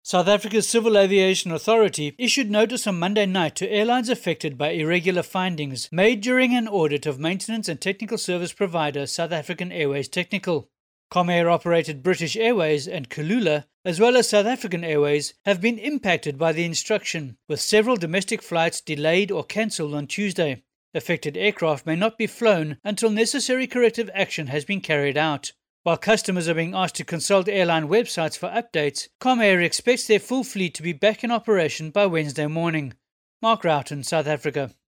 South Africa's Civil Aviation Authority issued notice on Monday night to airlines affected by irregular findings made during an audit of maintenance and technical service provider South African Airways Technical. Comair-operated British Airways and Kulula, as well as South African Airways, have been impacted by the instruction, with several domestic flights delayed or cancelled on Tuesday. Affected aircraft may not be flown until necessary corrective action has been carried out. While customers are being asked to consult airline websites for updates, Comair expects their full fleet to be back in operation by Wednesday morning. Mark Roughton, South Africa.